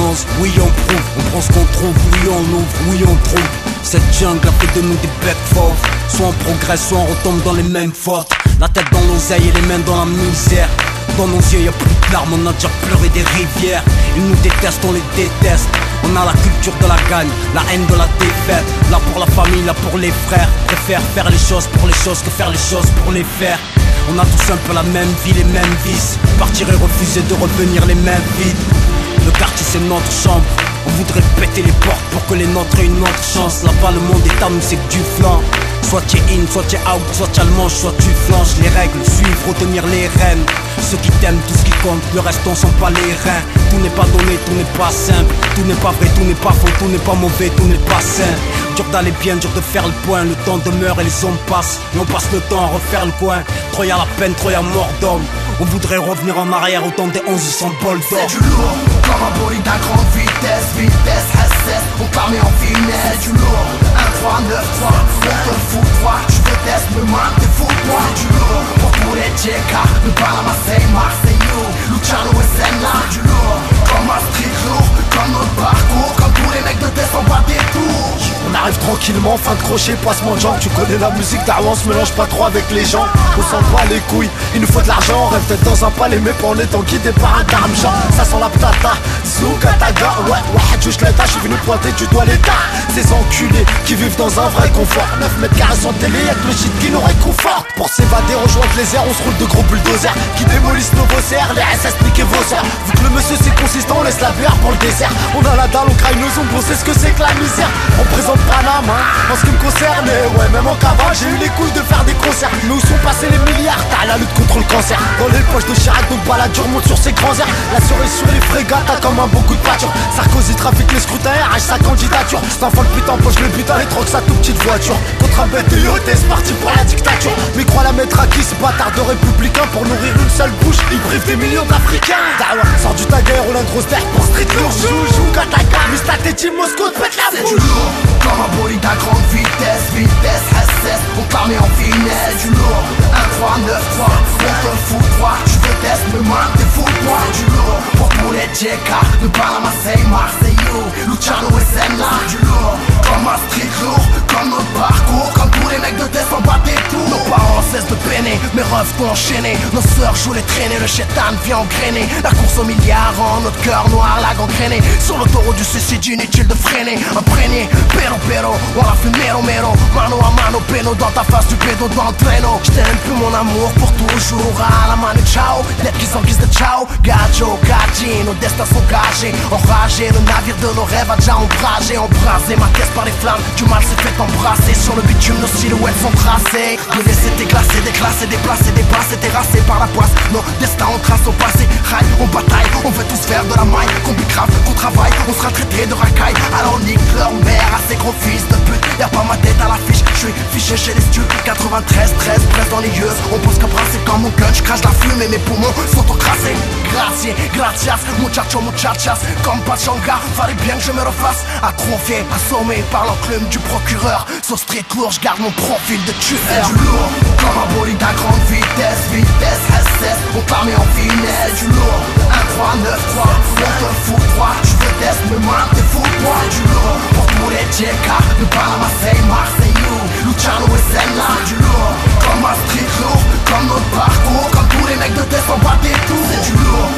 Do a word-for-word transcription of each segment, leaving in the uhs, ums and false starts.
dénonce, oui on prouve. On prend ce qu'on trouve, oui on ouvre, oui on trouve. Cette jungle a fait de nous des becs fauves. Soit on progresse, soit on retombe dans les mêmes fautes. La tête dans l'oseille et les mains dans la misère. Dans nos yeux y'a plus de larmes, on a déjà pleuré des rivières. Ils nous détestent, on les déteste. On a la culture de la gagne, la haine de la défaite. Là pour la famille, là pour les frères. Préfère faire les choses pour les choses que faire les choses pour les faire. On a tous un peu la même vie, les mêmes vices. Partir et refuser de revenir les mêmes vides. Le quartier c'est notre chambre. On voudrait péter les portes pour que les nôtres aient une autre chance. Là-bas le monde est à nous, c'est que du flanc. Soit tu es in, soit tu es out, soit tu as le manche, soit tu flanches. Les règles, suivre, retenir les rênes. Ceux qui t'aiment, tout ce qui compte, le reste on sent pas les reins. Tout n'est pas donné, tout n'est pas simple. Tout n'est pas vrai, tout n'est pas faux, tout n'est pas mauvais, tout n'est pas sain. Dur d'aller bien, dur de faire le point. Le temps demeure et les hommes passent. Et on passe le temps à refaire le coin. Trop y'a la peine, trop y'a mort d'homme. On voudrait revenir en arrière au temps des onze sans bol d'or. C'est du lourd, comme un bolide à grande vitesse. Vitesse, H S, on t'a mis en finesse. C'est du lourd, un trois neuf trois, on te fout droit. Je te teste, me main, t'es fou toi. C'est du lourd, pour tous les J K, le Panama, c'est Marseillou, Luciano et Senna. C'est du lourd, comme un street lourd, comme notre parcours, comme tous les mecs de test en bas des tours. On arrive tranquillement, fin de crochet, passement de jambes. Tu connais la musique d'Arwan, on se mélange pas trop avec les gens. On s'en bat les couilles, il nous faut de l'argent. On rêve d'être dans un palais mais pas en étant guidé par un darmja. Ça sent la ptata, Zouka taga. Ouais, ouais, je l'état, je suis venu pointer du doigt l'état. Ces enculés qui vivent dans un vrai confort. neuf mètres carrés sans télé, y'a que le shit qui nous réconforte. Pour s'évader, rejoindre les airs, on se roule de gros bulldozers qui démolissent nos bosserts, les S S niquez vos sœurs. Vu que le monsieur c'est consistant, on laisse la bière pour le dessert. On a la dalle, on craille nos ombres, on sait ce que c'est que la misère. On présente Paname, hein, en ce qui me concerne. Et ouais, même en cavale, j'ai eu les couilles de faire des concerts. Mais où sont passés les milliards? T'as la lutte contre le cancer. Dans les poches de Chirac, donc baladure monte sur ses grands airs. La cerise sur les frégates, t'as comme un bon coup de pâture. Sarkozy trafique les scrutins, R H sa candidature. C'est un folle putain, poche le butin, les trocs sa toute petite voiture. Contre un bête de yacht, c'est parti pour la dictature. Mais crois la mettre à qui ce bâtard de républicain? Pour nourrir une seule bouche, il prive des millions d'Africains. Dawa, sors du taguer, roule un gros terre pour street lourd. Joue, joue, kataka, Mista Team Moscou, te pète la bouche. C'est du lourd, comme un bolide à grande vitesse. Vitesse, S S, on t'a mis en finesse. C'est du lourd, un trois neuf trois, on te fout droit. Je te teste, me main, t'es fou toi. C'est du lourd, pour tous les J K, le Panama, c'est Marseillou, Luciano et Senna. C'est du lourd, comme un street lourd, comme notre parcours, comme tous les mecs de test en bas des tours. Nos parents cessent de peiner, mes refs t'ont enchaîné. Nos sœurs jouent les traîner, le chétan vient engrainer. La course au milliard rend notre cœur noir, la gangrénée. Sur l'autoroute du suicide, inutile de freiner. Imprégné, pero pero, on a fait mero mero. Mano à mano, péno dans ta face, du pédo dans le traîneau. J't'aime plus mon amour pour toujours, à la mano ciao. Lettres qui s'enguisent de ciao, gajo, gadji. Nos destins sont gagés, enragés. Le navire de nos rêves a déjà ombragé, embrasé. Ma caisse par les flammes, du mal s'est fait embrasser. Sur le bitume, nos silhouettes sont tracées. Le laisser déclassé, déclassé, déplacé, dépassé, terrassé par la poisse. Nos destins on trace au passé, rail, on bataille. On veut tous faire de la maille, qu'on grave, qu'on travaille. On sera traité de racaille, alors nique leur mère à ces gros fils de pute. Y'a pas ma tête à l'affiche, je suis fiché chez les studs. Quatre-vingt-treize, treize, presse dans les yeux. On pose qu'à brasser comme mon gun, j'crache la fume et mes poumons sont encrassés. Gracias, gracias, muchacho, muchachas. Comme Pachanga, fallait bien que je me refasse. Atrophié, assommé par l'enclume du procureur. Sur street lourd, j'garde mon profil de tueur. C'est du lourd, comme un bolide à grande vitesse. Vitesse, S S, on t'a mis en finesse. C'est du lourd, un trois neuf trois, on te fout droit. Je te teste, me main, t'es fou toi. C'est du lourd, pour tous les J K, le Panama, c'est Marseillou, Luciano et Senna. C'est du lourd, comme un street lourd, comme notre parcours, comme tous les mecs de test en bas des tours. C'est du lourd,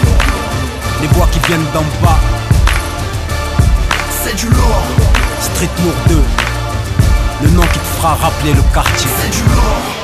Les voix qui viennent d'en bas. c'est du lourd, Street Lourd deux, le nom qui te fera rappeler le quartier. c'est du lourd.